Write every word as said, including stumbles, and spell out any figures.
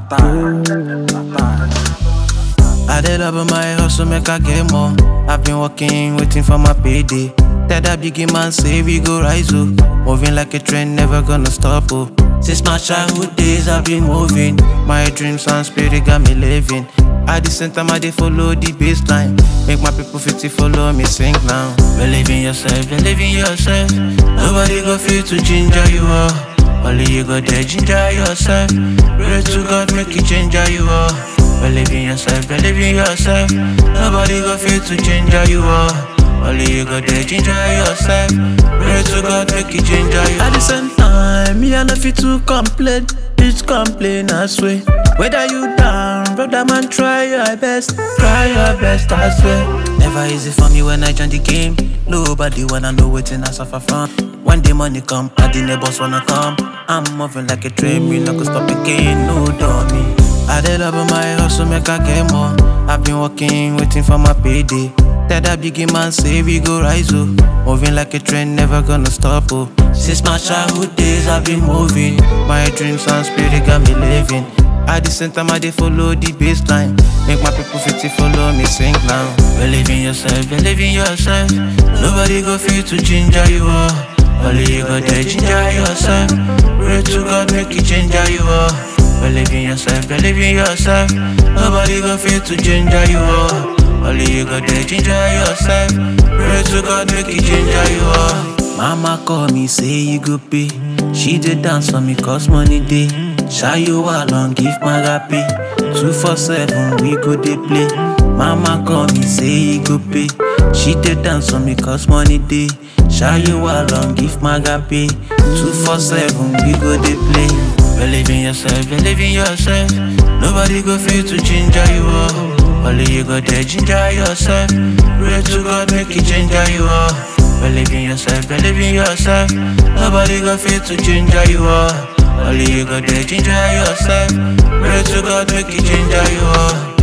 I did love my hustle, make I get more. I've been working, waiting for my payday. Tell that biggie man say we go rise up. Moving like a train, never gonna stop up. Since my childhood days I've been moving. My dreams and spirit got me living. At the same time I dey follow the baseline. Make my people fit to follow me sing now. Believe in yourself, believe in yourself. Nobody go feel to ginger you up. Only you go there ginger yourself. Pray to God make you ginger you up. Believe in yourself, believe in yourself. Nobody go feel to ginger you up. Only you go there ginger yourself. Pray to God make you ginger you up. At the same time, me I no fit to complain. Bitch complain I swear. Whether you down, brother man, try your best. Try your best, I swear. Never easy for me when I join the game. Nobody wanna know wetin I suffer from. When the money come, all the neighbors wanna come. I'm moving like a train, me no go stop again, no dummy. I did love my hustle, make I get more. I've been working, waiting for my payday. Tell that biggie man say we go rise up. Moving like a train, never gonna stop up. Since my childhood days I've been moving. My dreams and spirit got me living. At the same time I dey follow the baseline. Make my people fit to follow me sing now. Believe in yourself, believe in yourself. Nobody go feel to ginger you up. Only you go there ginger yourself. Pray to God make you ginger you up. Believe in yourself, believe in yourself. Nobody go feel to ginger you up. Only you go there ginger yourself. Pray to God make you ginger you up. Mama call me say you go pay. She did dance for me cause money day. Shy you along give my happy. Two for seven we go dey play. Mama call me say you go pay. She did dance for me cause money day. Shy you along give my happy. Two for seven we go dey play. Believe in yourself, believe in yourself. Nobody go feel to ginger you up. Only you go there ginger yourself. Pray to God make you ginger you up. Believe in yourself, believe in yourself. Nobody go feel to ginger you up. Only you go there ginger yourself. Pray to God make you ginger you up.